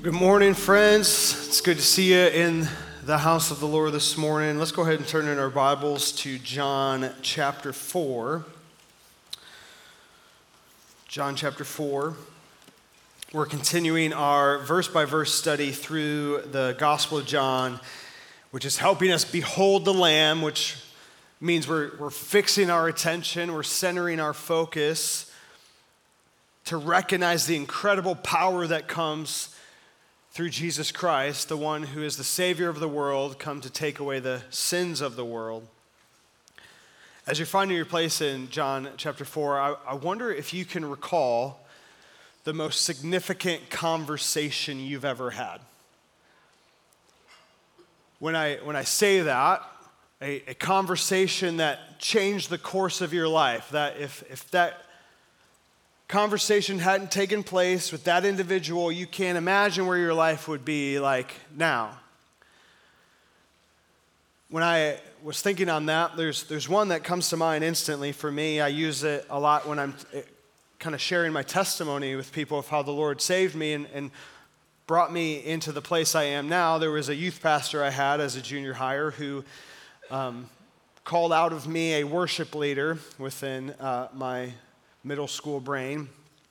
Good morning, friends. It's good to see you in the house of the Lord this morning. Let's go ahead and turn in our Bibles to John chapter 4. John chapter 4. We're continuing our verse-by-verse study through the Gospel of John, which is helping us behold the Lamb, which means we're fixing our attention, we're centering our focus to recognize the incredible power that comes through Jesus Christ, the one who is the Savior of the world, come to take away the sins of the world. As you're finding your place in John chapter 4, I wonder if you can recall the most significant conversation you've ever had. When I say that, a conversation that changed the course of your life, that if that conversation hadn't taken place with that individual, you can't imagine where your life would be like now. When I was thinking on that, there's one that comes to mind instantly for me. I use it a lot when I'm kind of sharing my testimony with people of how the Lord saved me and brought me into the place I am now. There was a youth pastor I had as a junior hire who called out of me a worship leader within my middle school brain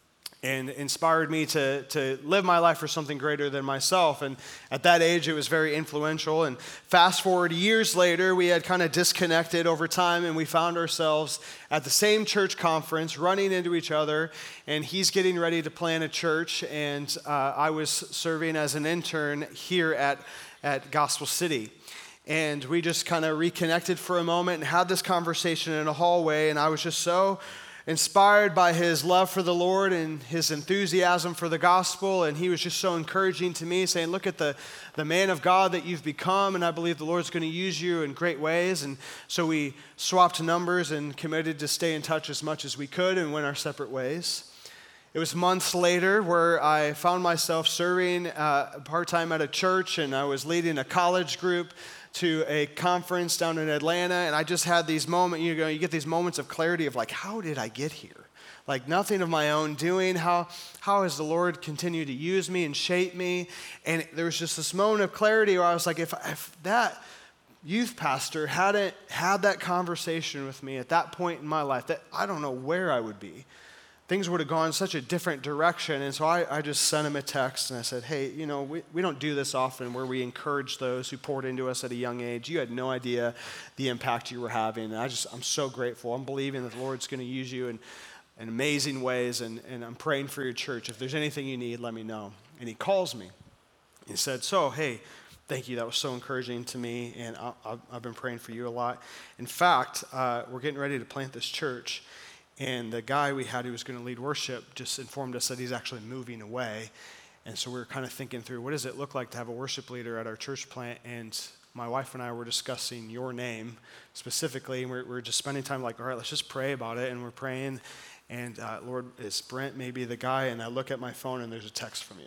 and inspired me to live my life for something greater than myself. And at that age, it was very influential. And fast forward years later, we had kind of disconnected over time, and we found ourselves at the same church conference, running into each other, and he's getting ready to plant a church, and I was serving as an intern here at Gospel City. And we just kind of reconnected for a moment and had this conversation in a hallway, and I was just so inspired by his love for the Lord and his enthusiasm for the gospel, and he was just so encouraging to me, saying, look at the man of God that you've become, and I believe the Lord's going to use you in great ways. And so we swapped numbers and committed to stay in touch as much as we could and went our separate ways. It was months later where I found myself serving part-time at a church, and I was leading a college group to a conference down in Atlanta, and I just had these moments, you get these moments of clarity of like, how did I get here? Like nothing of my own doing. How has the Lord continued to use me and shape me? And there was just this moment of clarity where I was like, if that youth pastor hadn't had that conversation with me at that point in my life, that I don't know where I would be. Things would have gone such a different direction. And so I just sent him a text and I said, hey, we don't do this often where we encourage those who poured into us at a young age. You had no idea the impact you were having. And I'm so grateful. I'm believing that the Lord's going to use you in amazing ways. And I'm praying for your church. If there's anything you need, let me know. And he calls me. He said, so, hey, thank you. That was so encouraging to me. And I've been praying for you a lot. In fact, we're getting ready to plant this church. And the guy we had who was going to lead worship just informed us that he's actually moving away. And so we were kind of thinking through, what does it look like to have a worship leader at our church plant? And my wife and I were discussing your name specifically. And we're just spending time like, all right, let's just pray about it. And we're praying. And Lord, is Brent maybe the guy? And I look at my phone and there's a text from you.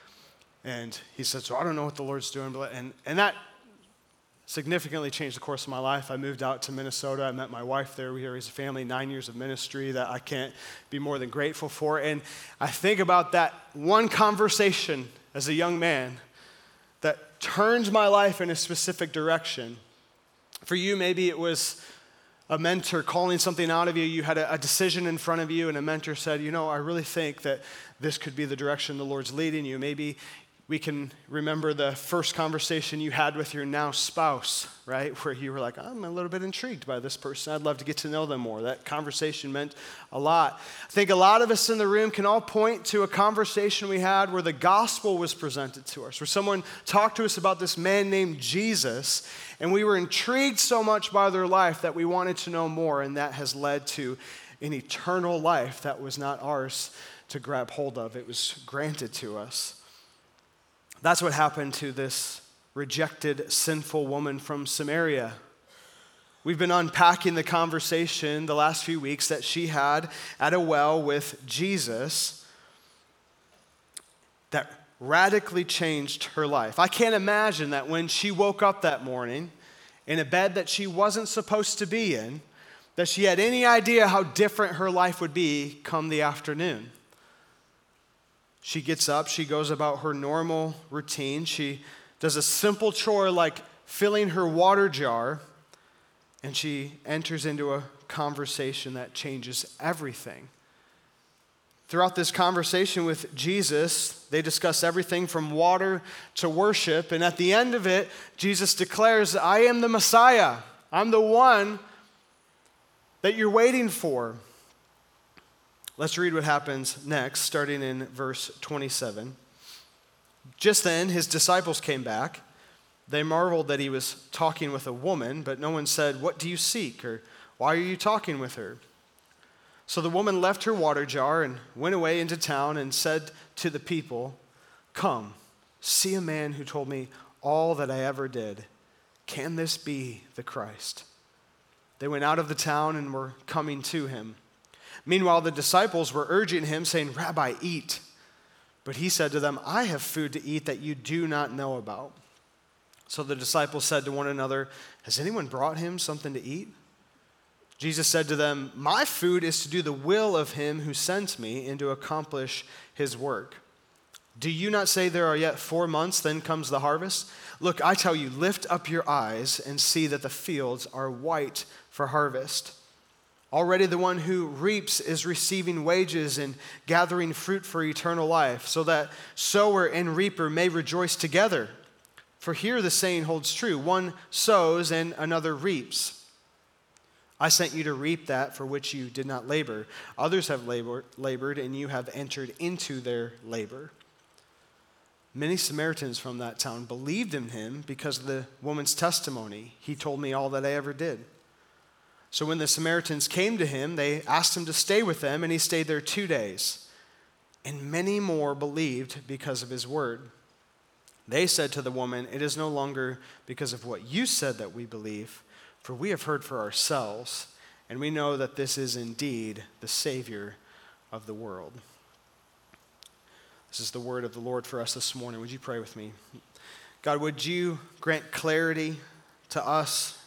And he said, so I don't know what the Lord's doing. And that significantly changed the course of my life. I moved out to Minnesota. I met my wife there. We raised a family, 9 years of ministry that I can't be more than grateful for. And I think about that one conversation as a young man that turned my life in a specific direction. For you, maybe it was a mentor calling something out of you. You had a decision in front of you, and a mentor said, I really think that this could be the direction the Lord's leading you. Maybe we can remember the first conversation you had with your now spouse, right? Where you were like, I'm a little bit intrigued by this person. I'd love to get to know them more. That conversation meant a lot. I think a lot of us in the room can all point to a conversation we had where the gospel was presented to us, where someone talked to us about this man named Jesus, and we were intrigued so much by their life that we wanted to know more, and that has led to an eternal life that was not ours to grab hold of. It was granted to us. That's what happened to this rejected, sinful woman from Samaria. We've been unpacking the conversation the last few weeks that she had at a well with Jesus that radically changed her life. I can't imagine that when she woke up that morning in a bed that she wasn't supposed to be in, that she had any idea how different her life would be come the afternoon. She gets up, she goes about her normal routine. She does a simple chore like filling her water jar, and she enters into a conversation that changes everything. Throughout this conversation with Jesus, they discuss everything from water to worship, and at the end of it, Jesus declares, I am the Messiah. I'm the one that you're waiting for. Let's read what happens next, starting in verse 27. Just then, his disciples came back. They marveled that he was talking with a woman, but no one said, what do you seek? Or why are you talking with her? So the woman left her water jar and went away into town and said to the people, come, see a man who told me all that I ever did. Can this be the Christ? They went out of the town and were coming to him. Meanwhile, the disciples were urging him, saying, Rabbi, eat. But he said to them, I have food to eat that you do not know about. So the disciples said to one another, has anyone brought him something to eat? Jesus said to them, my food is to do the will of him who sent me and to accomplish his work. Do you not say there are yet 4 months, then comes the harvest? Look, I tell you, lift up your eyes and see that the fields are white for harvest. Already the one who reaps is receiving wages and gathering fruit for eternal life, so that sower and reaper may rejoice together. For here the saying holds true, one sows and another reaps. I sent you to reap that for which you did not labor. Others have labored, and you have entered into their labor. Many Samaritans from that town believed in him because of the woman's testimony. He told me all that I ever did. So when the Samaritans came to him, they asked him to stay with them, and he stayed there 2 days. And many more believed because of his word. They said to the woman, it is no longer because of what you said that we believe, for we have heard for ourselves, and we know that this is indeed the Savior of the world. This is the word of the Lord for us this morning. Would you pray with me? God, would you grant clarity to us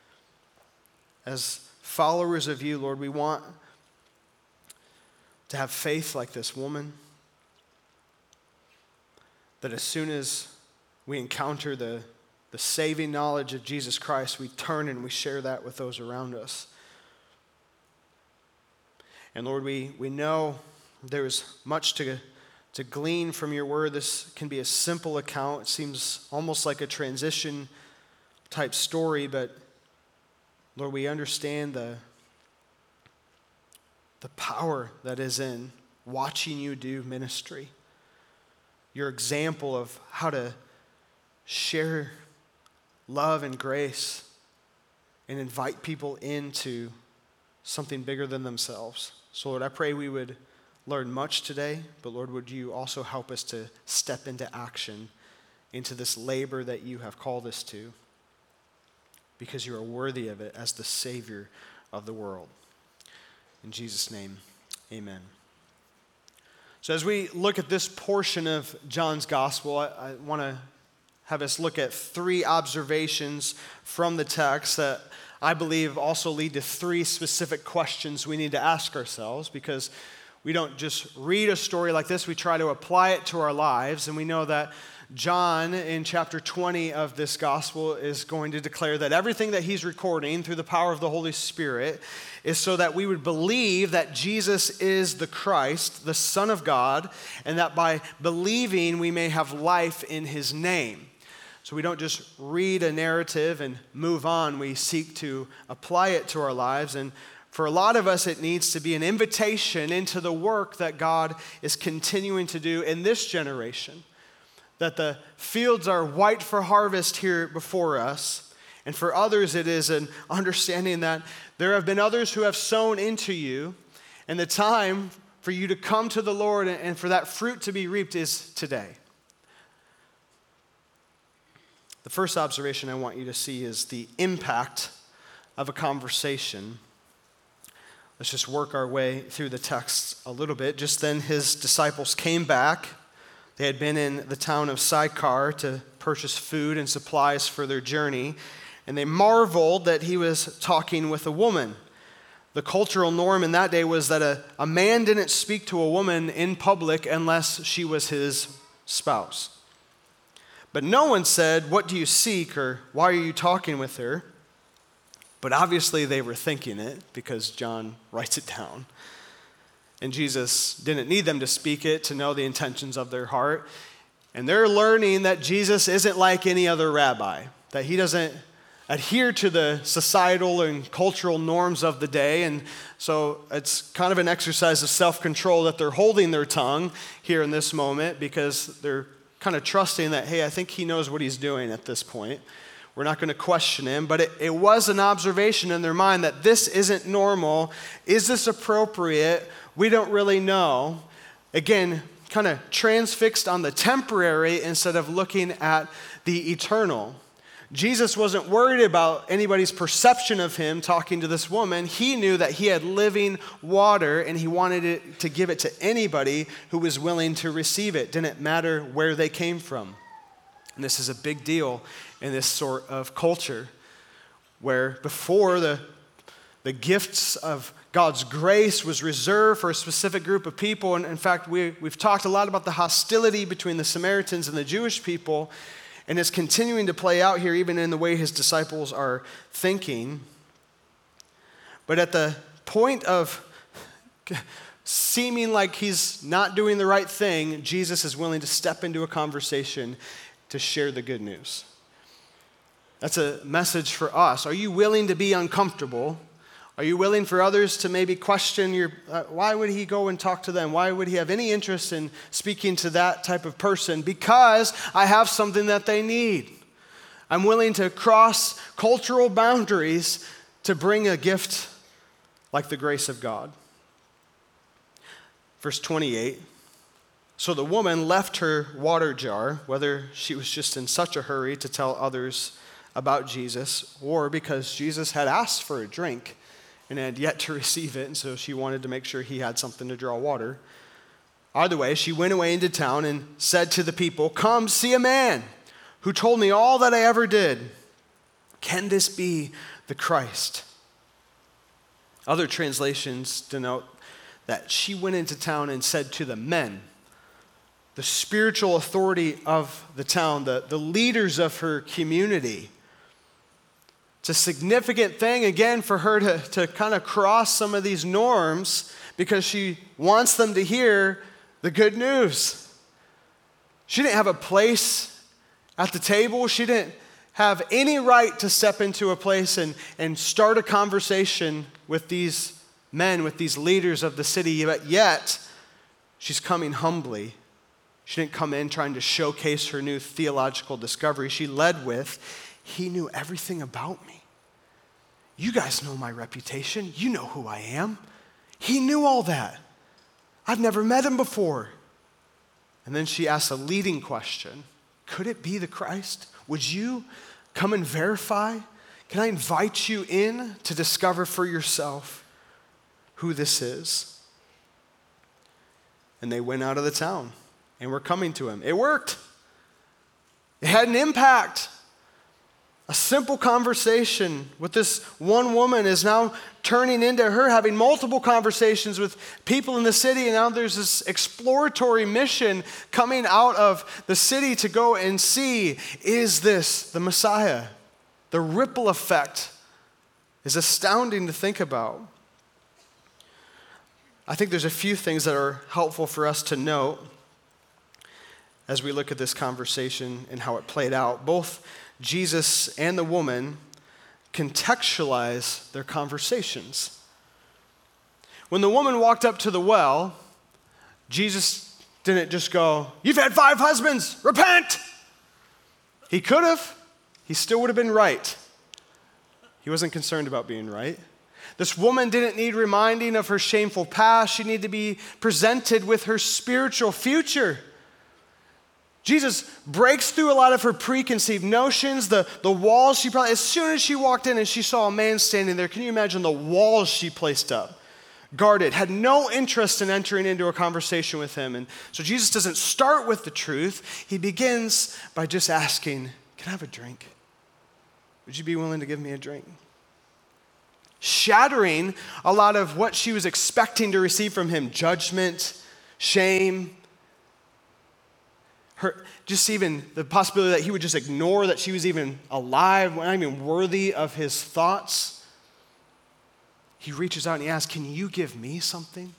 as followers of you, Lord? We want to have faith like this woman, that as soon as we encounter the saving knowledge of Jesus Christ, we turn and we share that with those around us. And Lord, we know there's much to glean from your word. This can be a simple account. It seems almost like a transition type story, but Lord, we understand the power that is in watching you do ministry. Your example of how to share love and grace and invite people into something bigger than themselves. So Lord, I pray we would learn much today, but Lord, would you also help us to step into action, into this labor that you have called us to, because you are worthy of it as the Savior of the world. In Jesus' name, amen. So as we look at this portion of John's gospel, I want to have us look at 3 observations from the text that I believe also lead to 3 specific questions we need to ask ourselves, because we don't just read a story like this, we try to apply it to our lives. And we know that John, in chapter 20 of this gospel, is going to declare that everything that he's recording through the power of the Holy Spirit is so that we would believe that Jesus is the Christ, the Son of God, and that by believing we may have life in his name. So we don't just read a narrative and move on. We seek to apply it to our lives. And for a lot of us, it needs to be an invitation into the work that God is continuing to do in this generation. That the fields are white for harvest here before us. And for others, it is an understanding that there have been others who have sown into you, and the time for you to come to the Lord and for that fruit to be reaped is today. The first observation I want you to see is the impact of a conversation. Let's just work our way through the text a little bit. Just then his disciples came back. They had been in the town of Sychar to purchase food and supplies for their journey, and they marveled that he was talking with a woman. The cultural norm in that day was that a man didn't speak to a woman in public unless she was his spouse. But no one said, "What do you seek?" or "Why are you talking with her?" But obviously they were thinking it because John writes it down. And Jesus didn't need them to speak it to know the intentions of their heart. And they're learning that Jesus isn't like any other rabbi, that he doesn't adhere to the societal and cultural norms of the day. And so it's kind of an exercise of self-control that they're holding their tongue here in this moment because they're kind of trusting that, hey, I think he knows what he's doing at this point. We're not going to question him, but it was an observation in their mind that this isn't normal. Is this appropriate? We don't really know. Again, kind of transfixed on the temporary instead of looking at the eternal. Jesus wasn't worried about anybody's perception of him talking to this woman. He knew that he had living water and he wanted to give it to anybody who was willing to receive it. Didn't matter where they came from. And this is a big deal in this sort of culture where before the gifts of God's grace was reserved for a specific group of people. And in fact, we've talked a lot about the hostility between the Samaritans and the Jewish people. And it's continuing to play out here even in the way his disciples are thinking. But at the point of seeming like he's not doing the right thing, Jesus is willing to step into a conversation to share the good news. That's a message for us. Are you willing to be uncomfortable? Are you willing for others to maybe question why would he go and talk to them? Why would he have any interest in speaking to that type of person? Because I have something that they need. I'm willing to cross cultural boundaries to bring a gift like the grace of God. Verse 28, so the woman left her water jar, whether she was just in such a hurry to tell others about Jesus or because Jesus had asked for a drink and had yet to receive it, and so she wanted to make sure he had something to draw water. Either way, she went away into town and said to the people, "Come see a man who told me all that I ever did. Can this be the Christ?" Other translations denote that she went into town and said to the men, the spiritual authority of the town, the leaders of her community. It's a significant thing, again, for her to kind of cross some of these norms because she wants them to hear the good news. She didn't have a place at the table. She didn't have any right to step into a place and start a conversation with these men, with these leaders of the city, but yet she's coming humbly. She didn't come in trying to showcase her new theological discovery. She led with, "He knew everything about me. You guys know my reputation. You know who I am. He knew all that. I've never met him before." And then she asked a leading question. Could it be the Christ? Would you come and verify? Can I invite you in to discover for yourself who this is? And they went out of the town and were coming to him. It worked. It had an impact. A simple conversation with this one woman is now turning into her having multiple conversations with people in the city, and now there's this exploratory mission coming out of the city to go and see, is this the Messiah? The ripple effect is astounding to think about. I think there's a few things that are helpful for us to note as we look at this conversation and how it played out. Both Jesus and the woman contextualize their conversations. When the woman walked up to the well, Jesus didn't just go, "You've had 5 husbands, repent!" He could have. He still would have been right. He wasn't concerned about being right. This woman didn't need reminding of her shameful past. She needed to be presented with her spiritual future. Jesus breaks through a lot of her preconceived notions, the walls she probably, as soon as she walked in and she saw a man standing there, can you imagine the walls she placed up? Guarded, had no interest in entering into a conversation with him. And so Jesus doesn't start with the truth. He begins by just asking, "Can I have a drink? Would you be willing to give me a drink?" shattering a lot of what she was expecting to receive from him: judgment, shame, just even the possibility that he would just ignore that she was even alive, not even worthy of his thoughts. He reaches out and he asks, "Can you give me something?"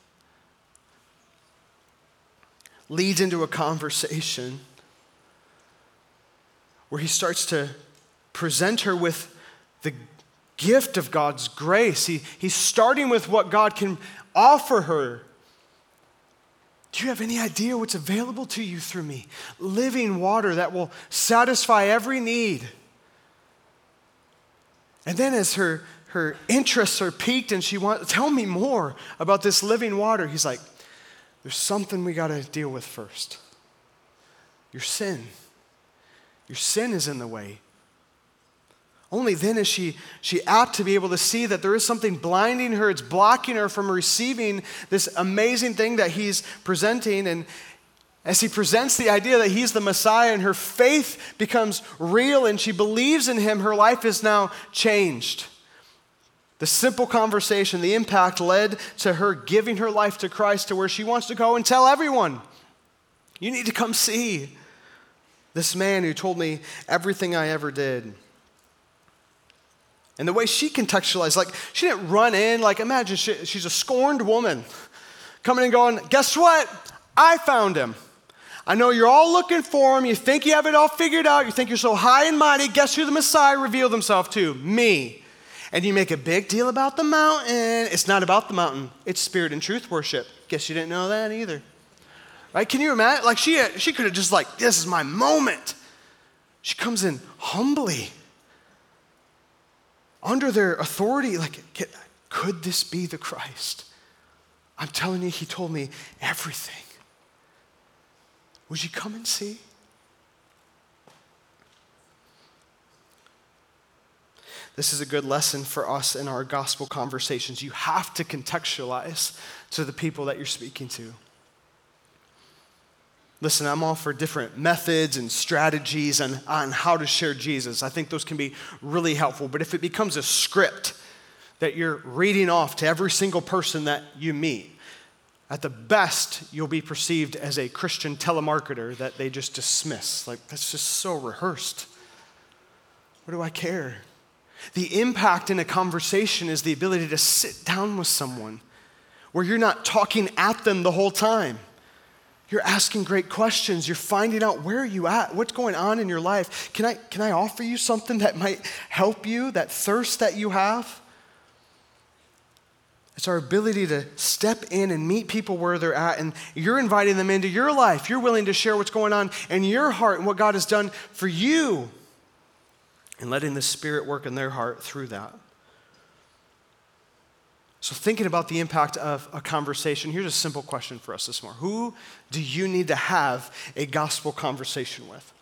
Leads into a conversation where he starts to present her with the gift of God's grace. He's starting with what God can offer her. Do you have any idea what's available to you through me? Living water that will satisfy every need. And then as her interests are piqued and she wants, tell me more about this living water, he's like, there's something we got to deal with first. Your sin. Your sin is in the way. Only then is she apt to be able to see that there is something blinding her. It's blocking her from receiving this amazing thing that he's presenting. And as he presents the idea that he's the Messiah and her faith becomes real and she believes in him, her life is now changed. The simple conversation, the impact led to her giving her life to Christ, to where she wants to go and tell everyone, you need to come see this man who told me everything I ever did. And the way she contextualized, like, she didn't run in, like, imagine she's a scorned woman coming and going, guess what? I found him. I know you're all looking for him. You think you have it all figured out. You think you're so high and mighty. Guess who the Messiah revealed himself to? Me. And you make a big deal about the mountain. It's not about the mountain. It's spirit and truth worship. Guess you didn't know that either. Right? Can you imagine? Like, she could have just like, this is my moment. She comes in humbly. Under their authority, like, could this be the Christ? I'm telling you, he told me everything. Would you come and see? This is a good lesson for us in our gospel conversations. You have to contextualize to the people that you're speaking to. Listen, I'm all for different methods and strategies on how to share Jesus. I think those can be really helpful. But if it becomes a script that you're reading off to every single person that you meet, at the best, you'll be perceived as a Christian telemarketer that they just dismiss. Like, that's just so rehearsed. What do I care? The impact in a conversation is the ability to sit down with someone where you're not talking at them the whole time. You're asking great questions. You're finding out, where are you at? What's going on in your life? Can I offer you something that might help you, that thirst that you have? It's our ability to step in and meet people where they're at, and you're inviting them into your life. You're willing to share what's going on in your heart and what God has done for you, and letting the Spirit work in their heart through that. So thinking about the impact of a conversation, here's a simple question for us this morning. Who do you need to have a gospel conversation with?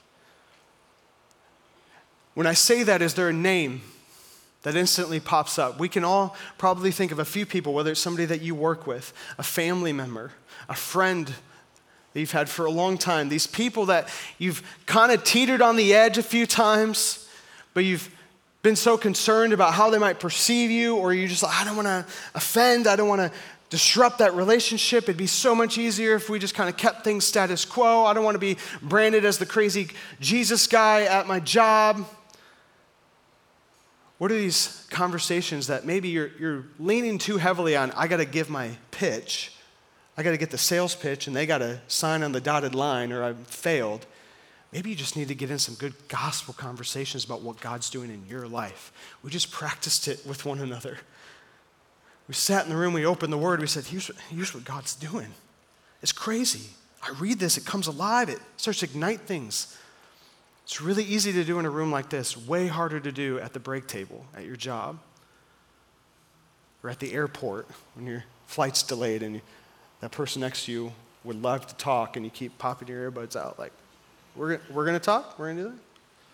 When I say that, is there a name that instantly pops up? We can all probably think of a few people, whether it's somebody that you work with, a family member, a friend that you've had for a long time, these people that you've kind of teetered on the edge a few times, but you've been so concerned about how they might perceive you, or you just like, I don't want to offend, I don't want to disrupt that relationship. It'd be so much easier if we just kind of kept things status quo. I don't want to be branded as the crazy Jesus guy at my job. What are these conversations that maybe you're leaning too heavily on? I got to give my pitch. I got to get the sales pitch, and they got to sign on the dotted line, or I've failed. Maybe you just need to get in some good gospel conversations about what God's doing in your life. We just practiced it with one another. We sat in the room, we opened the Word, we said, here's what God's doing. It's crazy. I read this, it comes alive, it starts to ignite things. It's really easy to do in a room like this, way harder to do at the break table, at your job, or at the airport when your flight's delayed and that person next to you would love to talk and you keep popping your earbuds out like, we're going to talk? We're going to do that?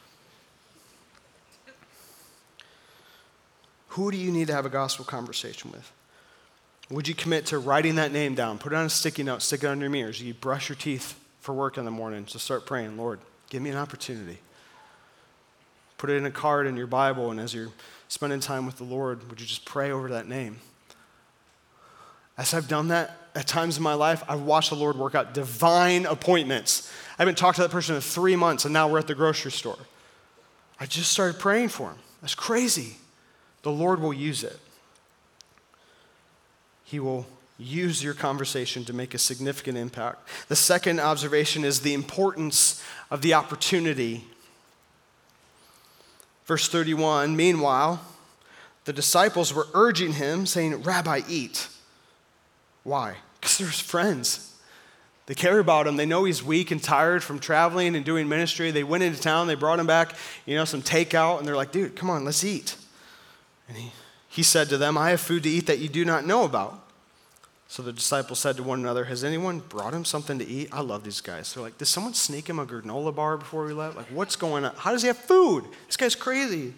Who do you need to have a gospel conversation with? Would you commit to writing that name down? Put it on a sticky note, stick it on your mirrors. You brush your teeth for work in the morning, so start praying, Lord, give me an opportunity. Put it in a card in your Bible, and as you're spending time with the Lord, would you just pray over that name? As I've done that at times in my life, I've watched the Lord work out divine appointments. I haven't talked to that person in 3 months, and now we're at the grocery store. I just started praying for him. That's crazy. The Lord will use it. He will use your conversation to make a significant impact. The second observation is the importance of the opportunity. Verse 31, meanwhile, the disciples were urging him, saying, Rabbi, eat. Why? Because they're his friends. They care about him. They know he's weak and tired from traveling and doing ministry. They went into town. They brought him back, some takeout. And they're like, dude, come on, let's eat. And he said to them, I have food to eat that you do not know about. So the disciples said to one another, has anyone brought him something to eat? I love these guys. They're like, did someone sneak him a granola bar before we left? Like, what's going on? How does he have food? This guy's crazy.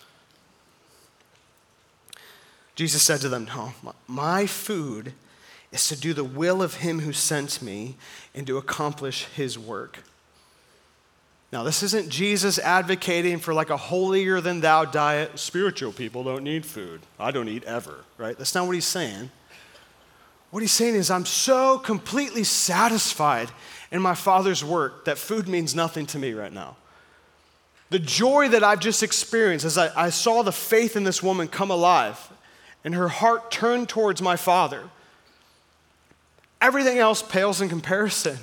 Jesus said to them, no, my food is to do the will of him who sent me and to accomplish his work. Now, this isn't Jesus advocating for like a holier than thou diet. Spiritual people don't need food. I don't eat ever, right? That's not what he's saying. What he's saying is, I'm so completely satisfied in my Father's work that food means nothing to me right now. The joy that I've just experienced as I saw the faith in this woman come alive and her heart turn towards my Father, everything else pales in comparison.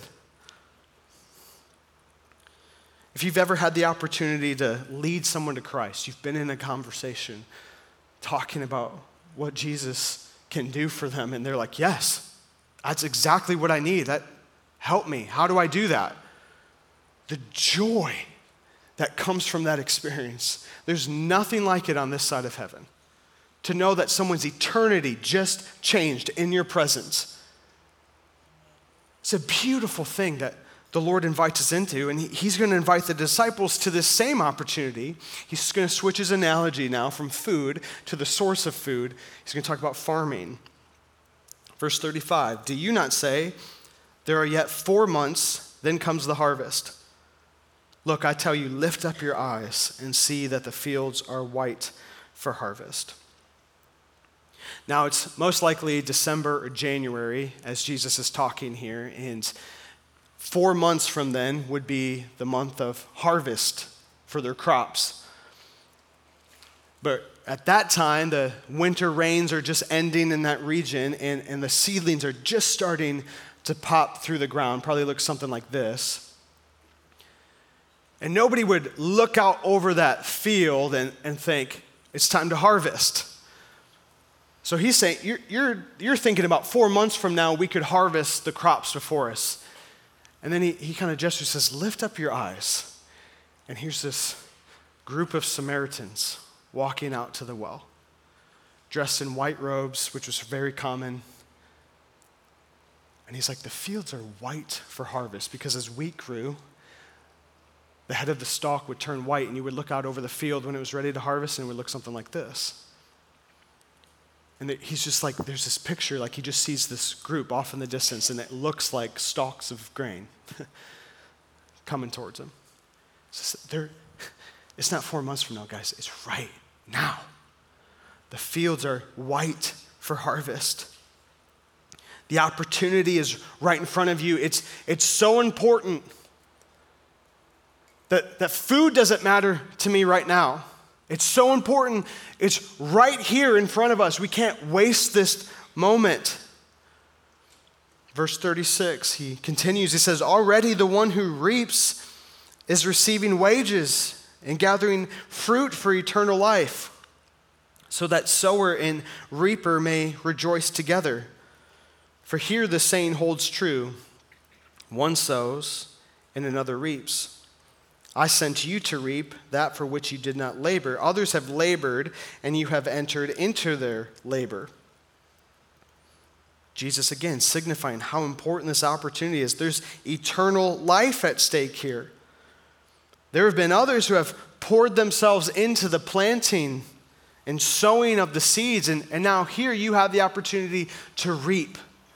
If you've ever had the opportunity to lead someone to Christ, you've been in a conversation talking about what Jesus can do for them, and they're like, yes, that's exactly what I need. Help me. How do I do that? The joy that comes from that experience, there's nothing like it on this side of heaven. To know that someone's eternity just changed in your presence. It's a beautiful thing that the Lord invites us into, and he's going to invite the disciples to this same opportunity. He's going to switch his analogy now from food to the source of food. He's going to talk about farming. Verse 35, do you not say, there are yet 4 months, then comes the harvest? Look, I tell you, lift up your eyes and see that the fields are white for harvest. Now, it's most likely December or January as Jesus is talking here, and 4 months from then would be the month of harvest for their crops. But at that time, the winter rains are just ending in that region, and the seedlings are just starting to pop through the ground. Probably looks something like this. And nobody would look out over that field and think, it's time to harvest. So he's saying, you're thinking about 4 months from now, we could harvest the crops before us. And then he kind of gestures, says, lift up your eyes. And here's this group of Samaritans walking out to the well, dressed in white robes, which was very common. And he's like, the fields are white for harvest, because as wheat grew, the head of the stalk would turn white, and you would look out over the field when it was ready to harvest, and it would look something like this. And he's just like, there's this picture, like he just sees this group off in the distance, and it looks like stalks of grain coming towards him. It's not 4 months from now, guys. It's right now. The fields are white for harvest. The opportunity is right in front of you. It's so important that food doesn't matter to me right now. It's so important. It's right here in front of us. We can't waste this moment. Verse 36, he continues. He says, already the one who reaps is receiving wages and gathering fruit for eternal life, so that sower and reaper may rejoice together. For here the saying holds true, one sows and another reaps. I sent you to reap that for which you did not labor. Others have labored, and you have entered into their labor. Jesus, again, signifying how important this opportunity is. There's eternal life at stake here. There have been others who have poured themselves into the planting and sowing of the seeds, and now here you have the opportunity to reap.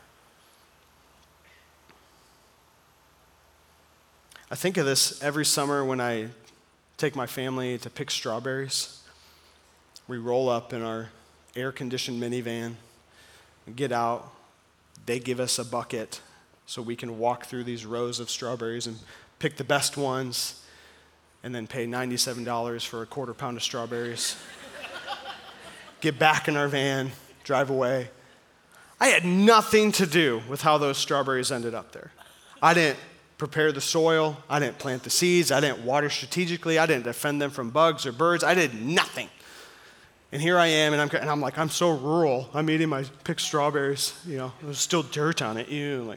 I think of this every summer when I take my family to pick strawberries. We roll up in our air-conditioned minivan, we get out, they give us a bucket so we can walk through these rows of strawberries and pick the best ones and then pay $97 for a quarter pound of strawberries. Get back in our van, drive away. I had nothing to do with how those strawberries ended up there. I didn't prepare the soil. I didn't plant the seeds. I didn't water strategically. I didn't defend them from bugs or birds. I did nothing. And here I am, and I'm like, I'm so rural. I'm eating my picked strawberries. You know, there's still dirt on it.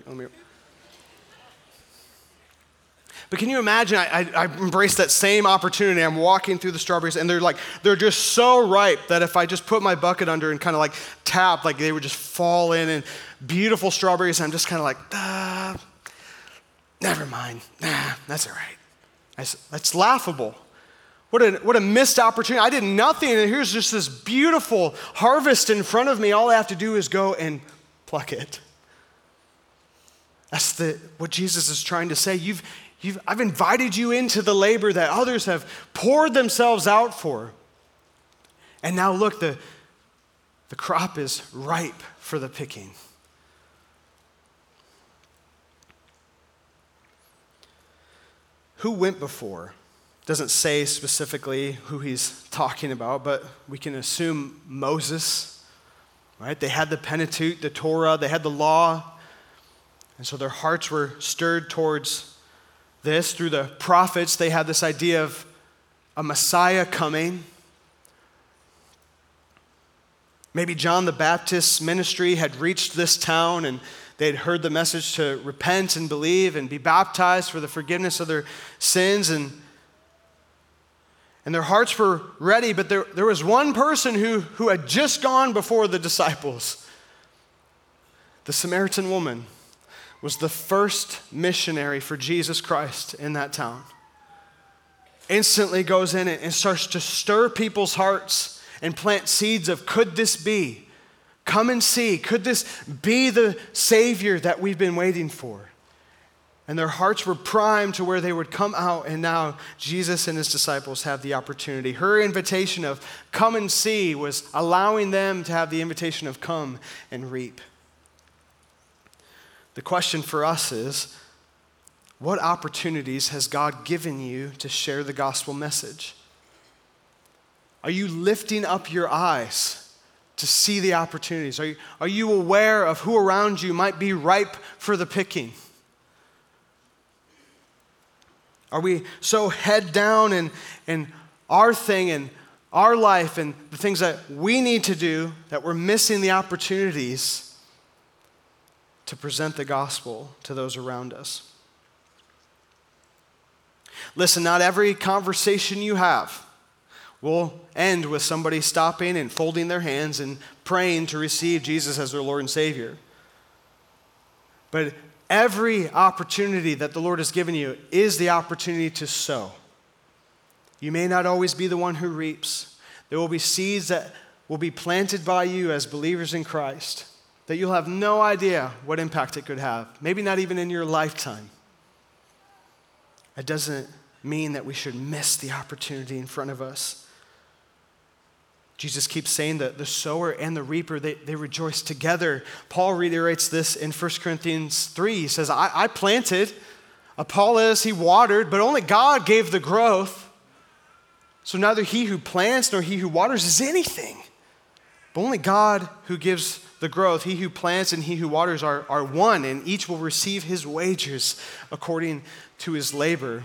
But can you imagine, I embraced that same opportunity. I'm walking through the strawberries, and they're just so ripe that if I just put my bucket under and kind of like tap, like they would just fall in, and beautiful strawberries, I'm just kind of like, never mind. That's all right. That's laughable. What a missed opportunity. I did nothing, and here's just this beautiful harvest in front of me. All I have to do is go and pluck it. That's what Jesus is trying to say. I've invited you into the labor that others have poured themselves out for. And now look, the crop is ripe for the picking. Who went before? Doesn't say specifically who he's talking about, but we can assume Moses, right? They had the Pentateuch, the Torah, they had the law. And so their hearts were stirred towards this. Through the prophets, they had this idea of a Messiah coming. Maybe John the Baptist's ministry had reached this town, and they had heard the message to repent and believe and be baptized for the forgiveness of their sins. And their hearts were ready, but there was one person who had just gone before the disciples. The Samaritan woman was the first missionary for Jesus Christ in that town. Instantly goes in and starts to stir people's hearts and plant seeds of, could this be? Come and see. Could this be the Savior that we've been waiting for? And their hearts were primed to where they would come out, and now Jesus and his disciples have the opportunity. Her invitation of come and see was allowing them to have the invitation of come and reap. The question for us is, what opportunities has God given you to share the gospel message? Are you lifting up your eyes to see the opportunities? Are you aware of who around you might be ripe for the picking? Are we so head down in our thing and our life and the things that we need to do that we're missing the opportunities to present the gospel to those around us? Listen, not every conversation you have will end with somebody stopping and folding their hands and praying to receive Jesus as their Lord and Savior. But every opportunity that the Lord has given you is the opportunity to sow. You may not always be the one who reaps. There will be seeds that will be planted by you as believers in Christ that you'll have no idea what impact it could have, maybe not even in your lifetime. It doesn't mean that we should miss the opportunity in front of us. Jesus keeps saying that the sower and the reaper, they rejoice together. Paul reiterates this in 1 Corinthians 3. He says, I planted, Apollos, he watered, but only God gave the growth. So neither he who plants nor he who waters is anything, but only God who gives the growth. He who plants and he who waters are one, and each will receive his wages according to his labor.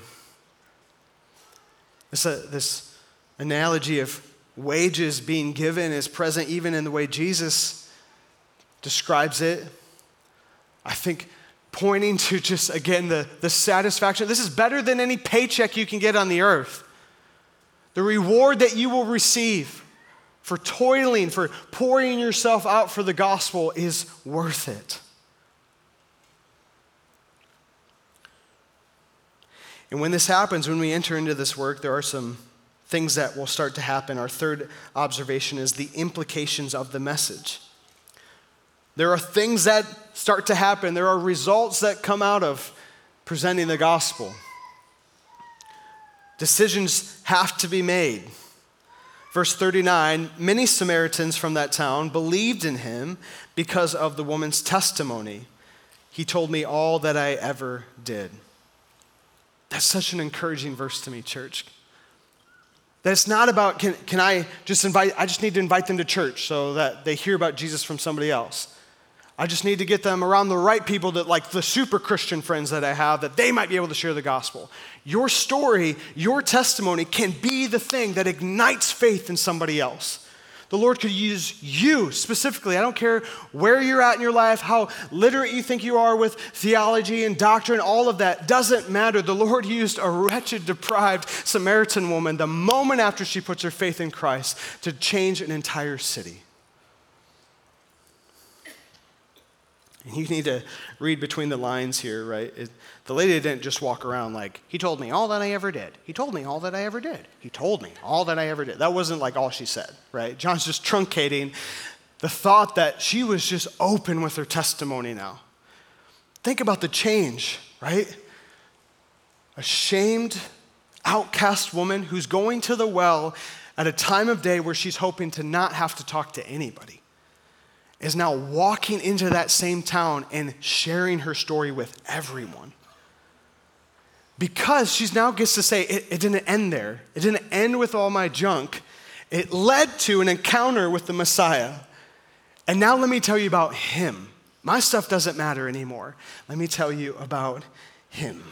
This analogy of wages being given is present even in the way Jesus describes it. I think pointing to just, again, the satisfaction. This is better than any paycheck you can get on the earth. The reward that you will receive for toiling, for pouring yourself out for the gospel is worth it. And when this happens, when we enter into this work, there are some things that will start to happen. Our third observation is the implications of the message. There are things that start to happen. There are results that come out of presenting the gospel. Decisions have to be made. Verse 39, many Samaritans from that town believed in him because of the woman's testimony. He told me all that I ever did. That's such an encouraging verse to me, church. That it's not about, can I just need to invite them to church so that they hear about Jesus from somebody else. I just need to get them around the right people, that like the super Christian friends that I have, that they might be able to share the gospel. Your story, your testimony can be the thing that ignites faith in somebody else. The Lord could use you specifically. I don't care where you're at in your life, how literate you think you are with theology and doctrine, all of that doesn't matter. The Lord used a wretched, deprived Samaritan woman the moment after she puts her faith in Christ to change an entire city. And you need to read between the lines here, right? The lady didn't just walk around like, he told me all that I ever did. He told me all that I ever did. He told me all that I ever did. That wasn't like all she said, right? John's just truncating the thought that she was just open with her testimony now. Think about the change, right? A shamed, outcast woman who's going to the well at a time of day where she's hoping to not have to talk to anybody, is now walking into that same town and sharing her story with everyone. Because she now gets to say, it didn't end there. It didn't end with all my junk. It led to an encounter with the Messiah. And now let me tell you about him. My stuff doesn't matter anymore. Let me tell you about him.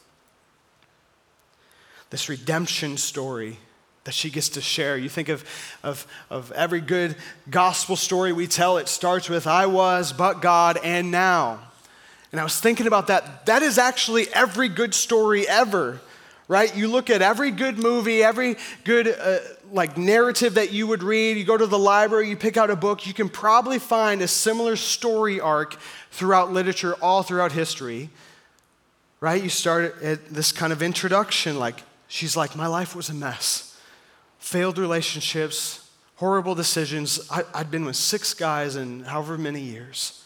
This redemption story that she gets to share. You think of every good gospel story we tell, it starts with, I was, but God, and now. And I was thinking about that. That is actually every good story ever, right? You look at every good movie, every good narrative that you would read, you go to the library, you pick out a book, you can probably find a similar story arc throughout literature, all throughout history, right? You start at this kind of introduction, like, she's like, my life was a mess. Failed relationships, horrible decisions. I'd been with 6 guys in however many years.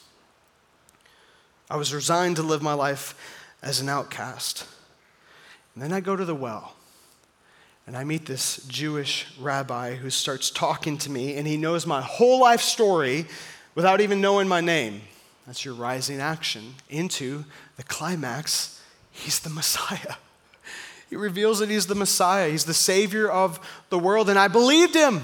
I was resigned to live my life as an outcast. And then I go to the well, and I meet this Jewish rabbi who starts talking to me, and he knows my whole life story without even knowing my name. That's your rising action into the climax. He's the Messiah. He reveals that he's the Messiah. He's the Savior of the world, and I believed him.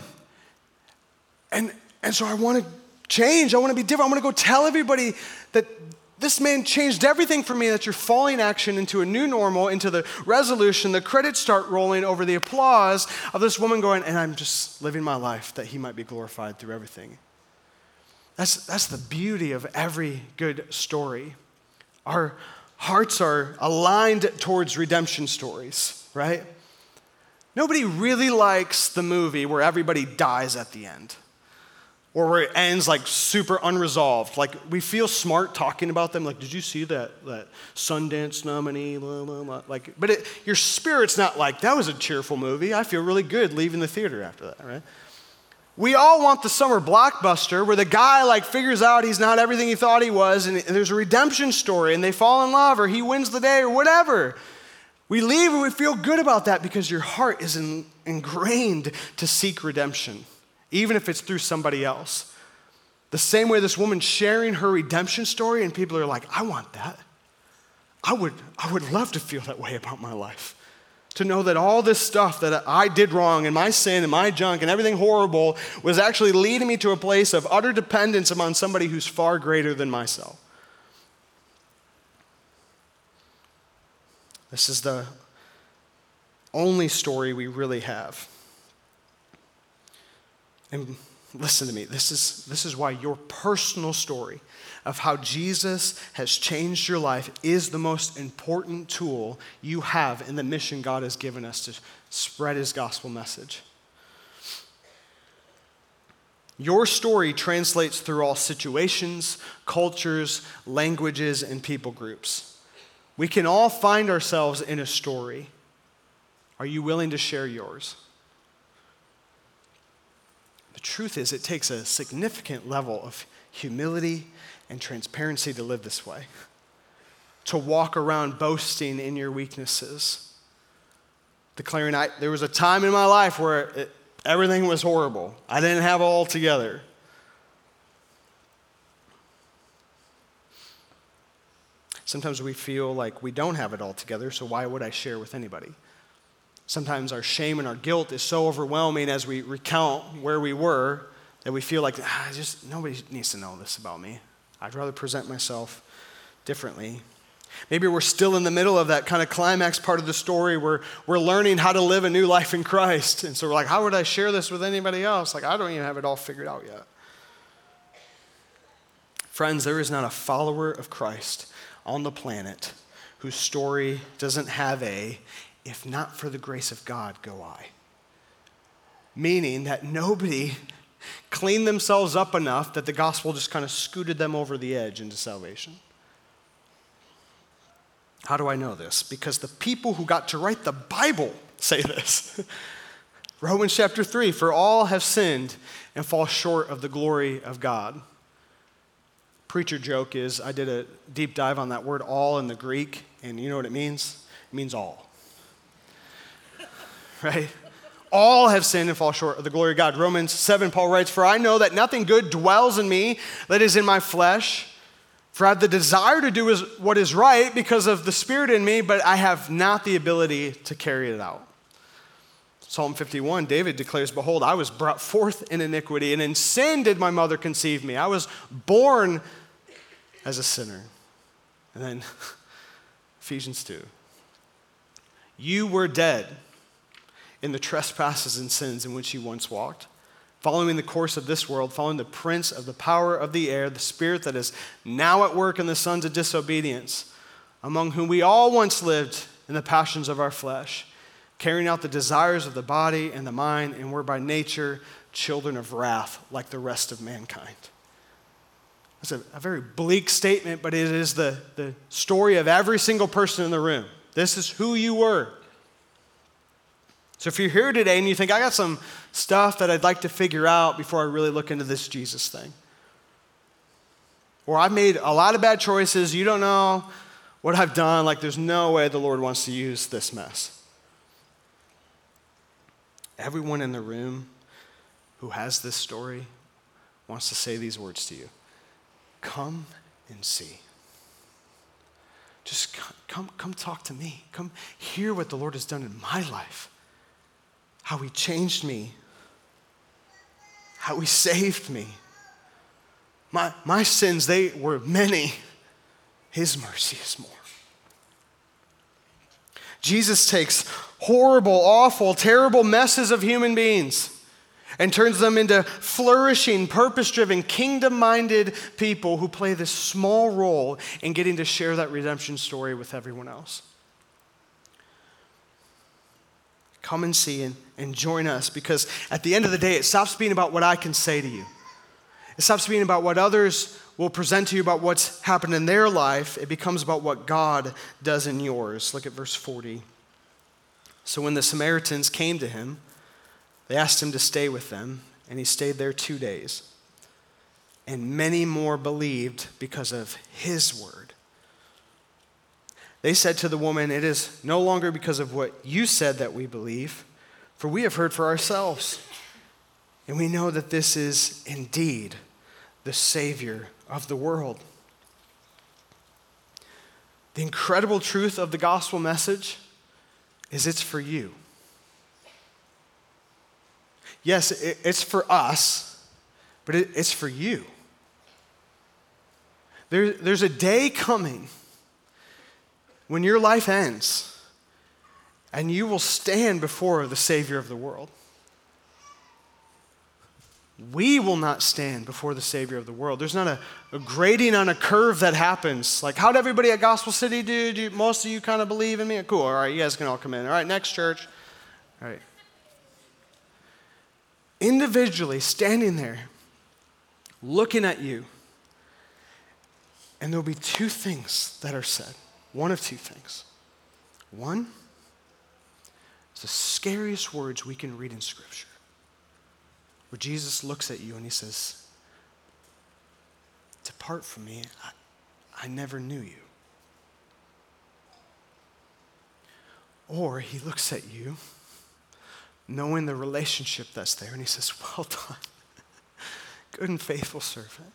And so I want to change. I want to be different. I want to go tell everybody that this man changed everything for me. That's your falling action into a new normal, into the resolution. The credits start rolling over the applause of this woman going, and I'm just living my life that he might be glorified through everything. That's the beauty of every good story. Our hearts are aligned towards redemption stories, right? Nobody really likes the movie where everybody dies at the end, or where it ends like super unresolved. Like, we feel smart talking about them. Like, did you see that Sundance nominee? Blah, blah, blah. Like, but your spirit's not like, that was a cheerful movie. I feel really good leaving the theater after that, right? We all want the summer blockbuster where the guy figures out he's not everything he thought he was, and there's a redemption story, and they fall in love, or he wins the day, or whatever. We leave and we feel good about that because your heart is ingrained to seek redemption, even if it's through somebody else. The same way this woman sharing her redemption story, and people are like, I want that. I would love to feel that way about my life. To know that all this stuff that I did wrong, and my sin and my junk and everything horrible was actually leading me to a place of utter dependence upon somebody who's far greater than myself. This is the only story we really have. And listen to me, this is why your personal story of how Jesus has changed your life is the most important tool you have in the mission God has given us to spread his gospel message. Your story translates through all situations, cultures, languages, and people groups. We can all find ourselves in a story. Are you willing to share yours? The truth is, it takes a significant level of humility and transparency to live this way, to walk around boasting in your weaknesses, declaring, there was a time in my life where Everything was horrible. I didn't have it all together. Sometimes we feel like we don't have it all together, so why would I share with anybody? Sometimes our shame and our guilt is so overwhelming as we recount where we were that we feel like, nobody needs to know this about me. I'd rather present myself differently. Maybe we're still in the middle of that kind of climax part of the story where we're learning how to live a new life in Christ. And so we're like, how would I share this with anybody else? Like, I don't even have it all figured out yet. Friends, there is not a follower of Christ on the planet whose story doesn't have if not for the grace of God, go I. Meaning that nobody cleaned themselves up enough that the gospel just kind of scooted them over the edge into salvation. How do I know this? Because the people who got to write the Bible say this. Romans chapter 3, for all have sinned and fall short of the glory of God. Preacher joke is, I did a deep dive on that word all in the Greek, and you know what it means? It means all. Right? All have sinned and fall short of the glory of God. Romans 7, Paul writes, for I know that nothing good dwells in me that is in my flesh. For I have the desire to do what is right because of the Spirit in me, but I have not the ability to carry it out. Psalm 51, David declares, behold, I was brought forth in iniquity, and in sin did my mother conceive me. I was born as a sinner. And then Ephesians 2. You were dead in the trespasses and sins in which you once walked, following the course of this world, following the prince of the power of the air, the spirit that is now at work in the sons of disobedience, among whom we all once lived in the passions of our flesh, carrying out the desires of the body and the mind, and were by nature children of wrath like the rest of mankind. That's a very bleak statement, but it is the story of every single person in the room. This is who you were. So if you're here today and you think, I got some stuff that I'd like to figure out before I really look into this Jesus thing, or I've made a lot of bad choices, you don't know what I've done, like there's no way the Lord wants to use this mess. Everyone in the room who has this story wants to say these words to you. Come and see. Just come talk to me. Come hear what the Lord has done in my life. How he changed me. How he saved me. My sins, they were many. His mercy is more. Jesus takes horrible, awful, terrible messes of human beings and turns them into flourishing, purpose-driven, kingdom-minded people who play this small role in getting to share that redemption story with everyone else. Come and see and join us, because at the end of the day, it stops being about what I can say to you. It stops being about what others will present to you about what's happened in their life. It becomes about what God does in yours. Look at verse 40. So when the Samaritans came to him, they asked him to stay with them, and he stayed there 2 days. And many more believed because of his word. They said to the woman, it is no longer because of what you said that we believe, for we have heard for ourselves. And we know that this is indeed the Savior of the world. The incredible truth of the gospel message is it's for you. Yes, it's for us, but it's for you. There's a day coming when your life ends and you will stand before the Savior of the world. We will not stand before the Savior of the world. There's not a grading on a curve that happens. Like, how'd everybody at Gospel City do? Most of you kind of believe in me? Cool, all right, you guys can all come in. All right, next church. All right. Individually standing there, looking at you, and there'll be two things that are said. One of two things. One, it's the scariest words we can read in Scripture, where Jesus looks at you and he says, depart from me, I never knew you. Or he looks at you, knowing the relationship that's there. And he says, well done, good and faithful servant.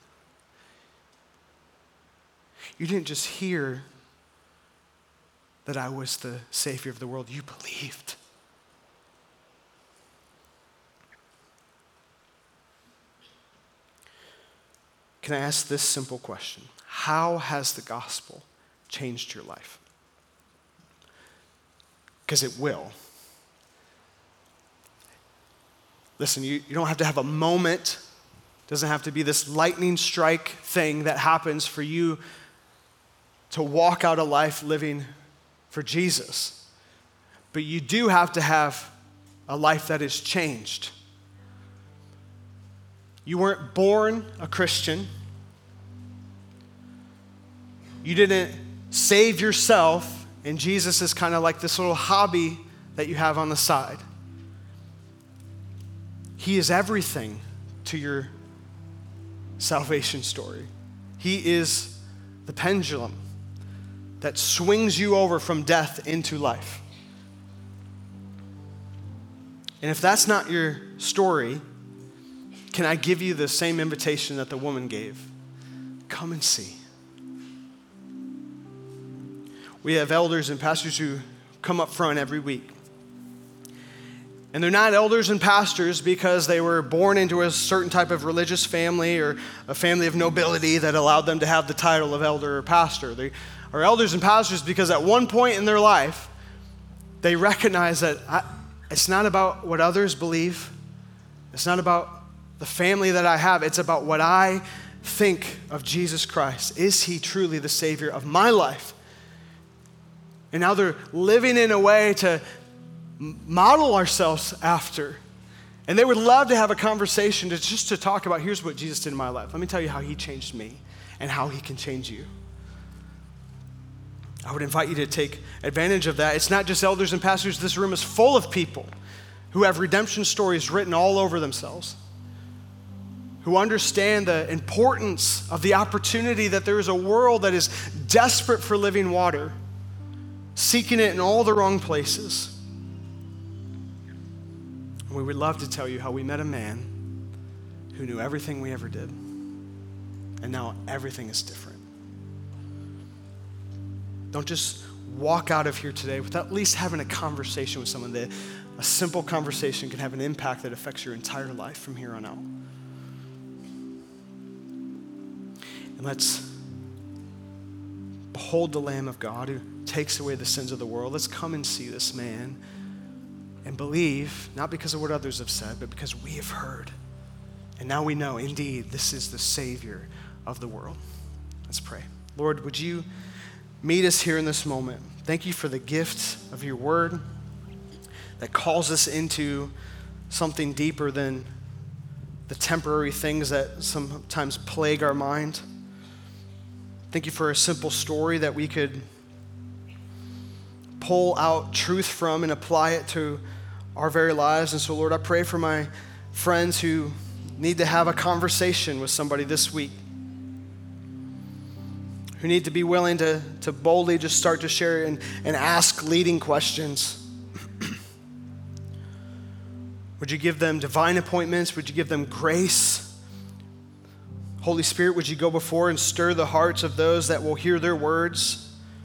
You didn't just hear that I was the Savior of the world, you believed. Can I ask this simple question? How has the gospel changed your life? Because it will. Listen, you don't have to have a moment. It doesn't have to be this lightning strike thing that happens for you to walk out a life living for Jesus. But you do have to have a life that is changed. You weren't born a Christian. You didn't save yourself, and Jesus is kind of like this little hobby that you have on the side. He is everything to your salvation story. He is the pendulum that swings you over from death into life. And if that's not your story, can I give you the same invitation that the woman gave? Come and see. We have elders and pastors who come up front every week. And they're not elders and pastors because they were born into a certain type of religious family or a family of nobility that allowed them to have the title of elder or pastor. They are elders and pastors because at one point in their life, they recognize that it's not about what others believe. It's not about the family that I have. It's about what I think of Jesus Christ. Is he truly the Savior of my life? And now they're living in a way to model ourselves after. And they would love to have a conversation to talk about, here's what Jesus did in my life. Let me tell you how he changed me and how he can change you. I would invite you to take advantage of that. It's not just elders and pastors. This room is full of people who have redemption stories written all over themselves, who understand the importance of the opportunity that there is a world that is desperate for living water, seeking it in all the wrong places. And we would love to tell you how we met a man who knew everything we ever did, and now everything is different. Don't just walk out of here today without at least having a conversation with someone. That a simple conversation can have an impact that affects your entire life from here on out. And let's behold the Lamb of God who takes away the sins of the world. Let's come and see this man and believe, not because of what others have said, but because we have heard. And now we know, indeed, this is the Savior of the world. Let's pray. Lord, would you meet us here in this moment? Thank you for the gift of your word that calls us into something deeper than the temporary things that sometimes plague our mind. Thank you for a simple story that we could pull out truth from and apply it to our very lives. And so, Lord, I pray for my friends who need to have a conversation with somebody this week, who need to be willing to boldly just start to share and ask leading questions. Would you give them divine appointments? Would you give them grace? Holy Spirit, would you go before and stir the hearts of those that will hear their words?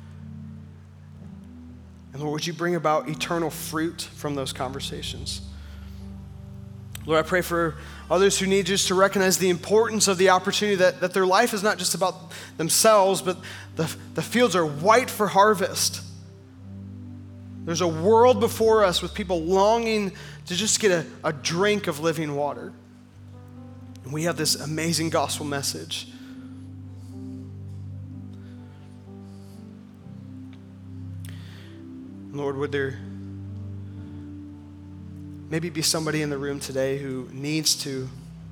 And Lord, would you bring about eternal fruit from those conversations? Lord, I pray for others who need just to recognize the importance of the opportunity that their life is not just about themselves, but the fields are white for harvest. There's a world before us with people longing to just get a drink of living water. And we have this amazing gospel message. Lord, would there maybe be somebody in the room today who needs to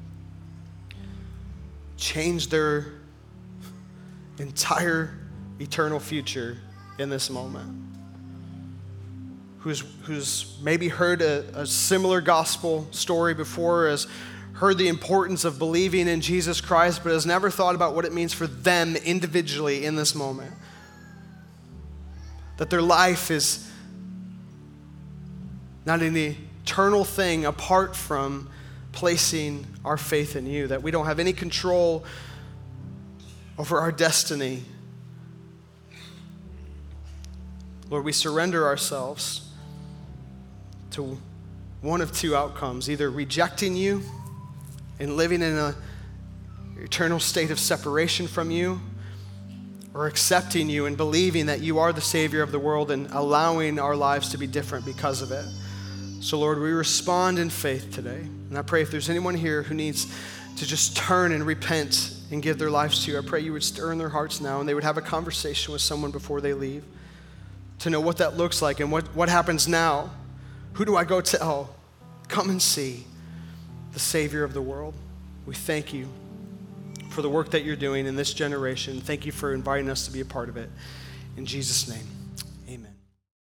change their entire eternal future in this moment? Who's maybe heard a similar gospel story before, has heard the importance of believing in Jesus Christ, but has never thought about what it means for them individually in this moment. That their life is not any eternal thing apart from placing our faith in you, that we don't have any control over our destiny. Lord, we surrender ourselves to one of two outcomes, either rejecting you and living in an eternal state of separation from you, or accepting you and believing that you are the Savior of the world and allowing our lives to be different because of it. So Lord, we respond in faith today. And I pray if there's anyone here who needs to just turn and repent and give their lives to you, I pray you would stir in their hearts now and they would have a conversation with someone before they leave to know what that looks like and what happens now. Who do I go tell? Come and see the Savior of the world. We thank you for the work that you're doing in this generation. Thank you for inviting us to be a part of it. In Jesus' name.